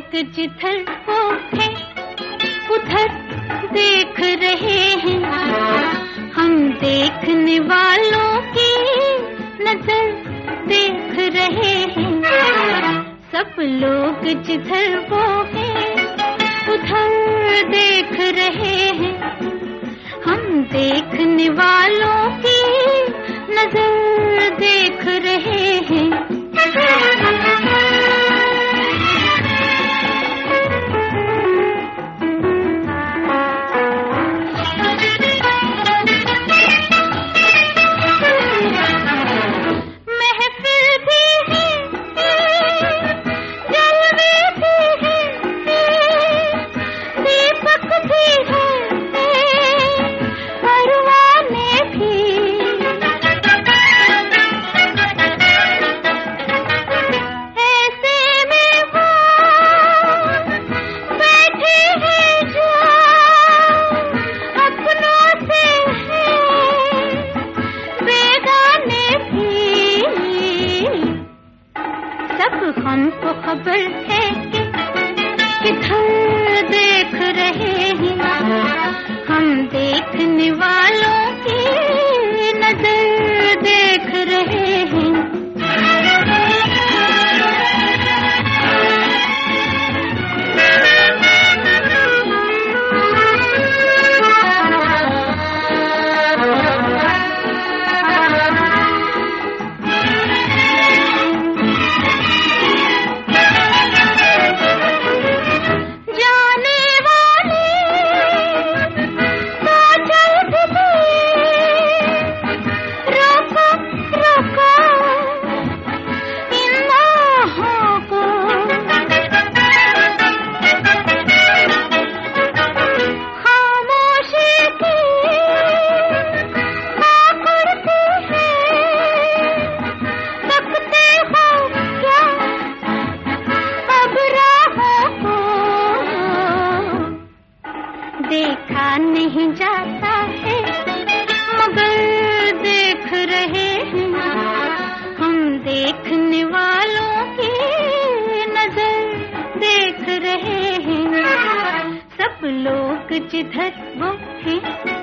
लोग जिधर वो है उधर देख रहे हैं, हम देखने वालों की नजर देख रहे हैं। सब लोग जिधर वो है उधर देख रहे हैं, हम देखने वालों की नजर देख रहे हैं। हमको खबर है कि किधर देख रहे हैं, हम देखने वालों की नजर देख रहे हैं। देखा नहीं जाता है मगर देख रहे हैं, हम देखने वालों की नजर देख रहे हैं। सब लोग जिधर वो हैं